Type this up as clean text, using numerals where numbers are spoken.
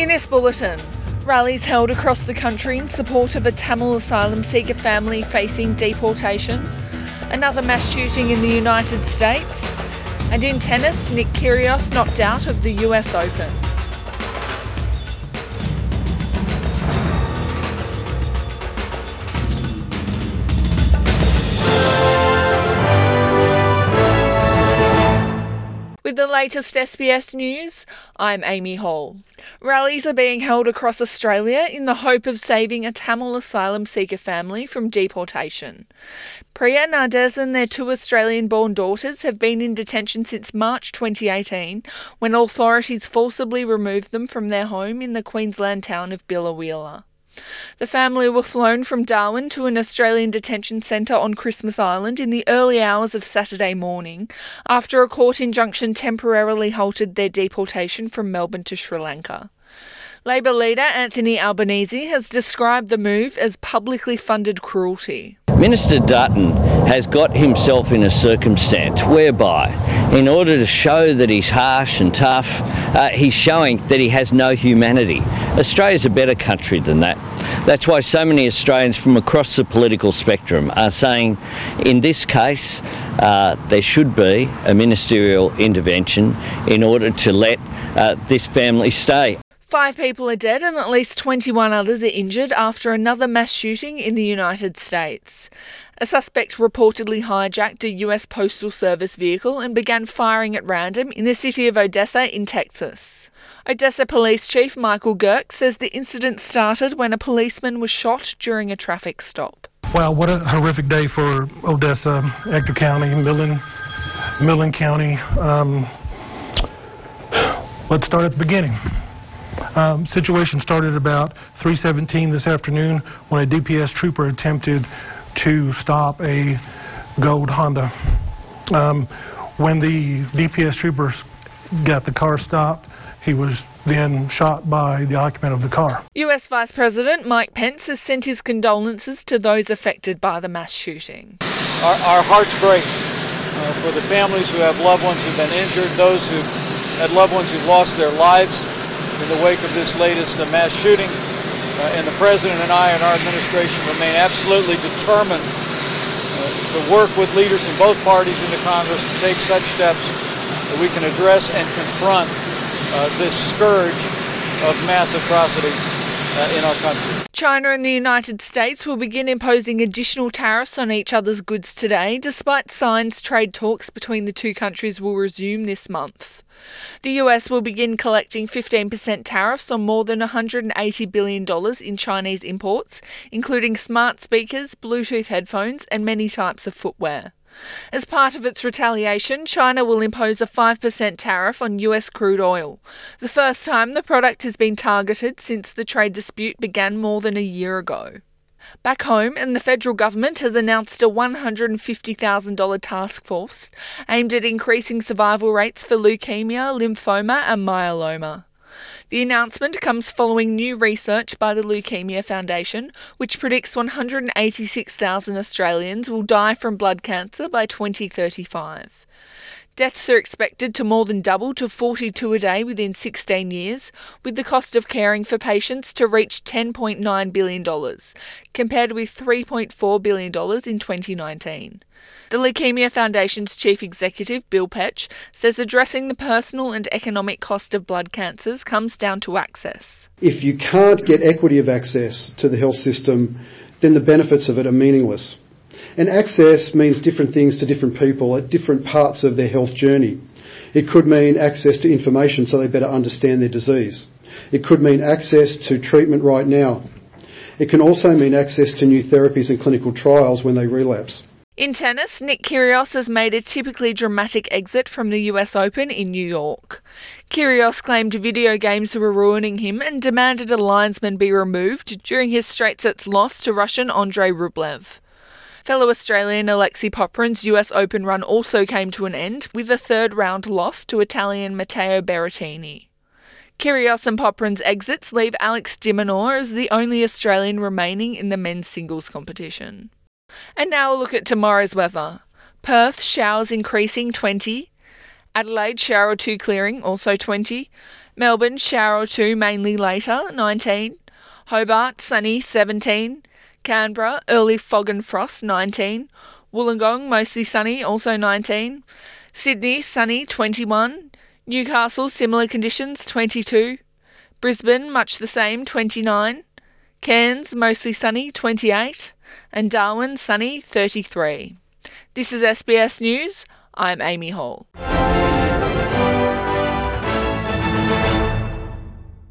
In this bulletin, rallies held across the country in support of a Tamil asylum seeker family facing deportation, another mass shooting in the United States, and in tennis, Nick Kyrgios knocked out of the US Open. With the latest SBS news, I'm Amy Hall. Rallies are being held across Australia in the hope of saving a Tamil asylum seeker family from deportation. Priya Nades and their two Australian-born daughters have been in detention since March 2018, when authorities forcibly removed them from their home in the Queensland town of Biloela. The family were flown from Darwin to an Australian detention centre on Christmas Island in the early hours of Saturday morning, after a court injunction temporarily halted their deportation from Melbourne to Sri Lanka. Labor leader Anthony Albanese has described the move as publicly funded cruelty. Minister Dutton has got himself in a circumstance whereby, in order to show that he's harsh and tough, he's showing that he has no humanity. Australia's a better country than that. That's why so many Australians from across the political spectrum are saying, in this case, there should be a ministerial intervention in order to let this family stay. 5 people are dead and at least 21 others are injured after another mass shooting in the United States. A suspect reportedly hijacked a US Postal Service vehicle and began firing at random in the city of Odessa in Texas. Odessa Police Chief Michael Girk says the incident started when a policeman was shot during a traffic stop. Wow, what a horrific day for Odessa, Ector County, Midland County. Let's start at the beginning. Situation started about 3:17 this afternoon when a DPS trooper attempted to stop a gold Honda. When the DPS troopers got the car stopped, he was then shot by the occupant of the car. US Vice President Mike Pence has sent his condolences to those affected by the mass shooting. Our hearts break for the families who have loved ones who've been injured, those who had loved ones who've lost their lives in the wake of this latest mass shooting, and the President and I and our administration remain absolutely determined to work with leaders in both parties in the Congress to take such steps that we can address and confront this scourge of mass atrocities in our country. China and the United States will begin imposing additional tariffs on each other's goods today, despite signs trade talks between the two countries will resume this month. The US will begin collecting 15% tariffs on more than $180 billion in Chinese imports, including smart speakers, Bluetooth headphones, and many types of footwear. As part of its retaliation, China will impose a 5% tariff on US crude oil, the first time the product has been targeted since the trade dispute began more than a year ago. Back home, and the federal government has announced a $150,000 task force aimed at increasing survival rates for leukemia, lymphoma and myeloma. The announcement comes following new research by the Leukemia Foundation, which predicts 186,000 Australians will die from blood cancer by 2035. Deaths are expected to more than double to 42 a day within 16 years, with the cost of caring for patients to reach $10.9 billion, compared with $3.4 billion in 2019. The Leukemia Foundation's chief executive, Bill Petch, says addressing the personal and economic cost of blood cancers comes down to access. If you can't get equity of access to the health system, then the benefits of it are meaningless. And access means different things to different people at different parts of their health journey. It could mean access to information so they better understand their disease. It could mean access to treatment right now. It can also mean access to new therapies and clinical trials when they relapse. In tennis, Nick Kyrgios has made a typically dramatic exit from the US Open in New York. Kyrgios claimed video games were ruining him and demanded a linesman be removed during his straight-sets loss to Russian Andrei Rublev. Fellow Australian Alexei Popyrin's US Open run also came to an end with a third-round loss to Italian Matteo Berrettini. Kyrgios and Popyrin's exits leave Alex de Minaur as the only Australian remaining in the men's singles competition. And now a look at tomorrow's weather. Perth, showers increasing 20. Adelaide, shower or two clearing, also 20. Melbourne, shower or two, mainly later, 19. Hobart, sunny, 17. Canberra, early fog and frost, 19. Wollongong, mostly sunny, also 19. Sydney, sunny, 21. Newcastle, similar conditions, 22. Brisbane, much the same, 29. Cairns, mostly sunny, 28. And Darwin, sunny, 33. This is SBS News. I'm Amy Hall.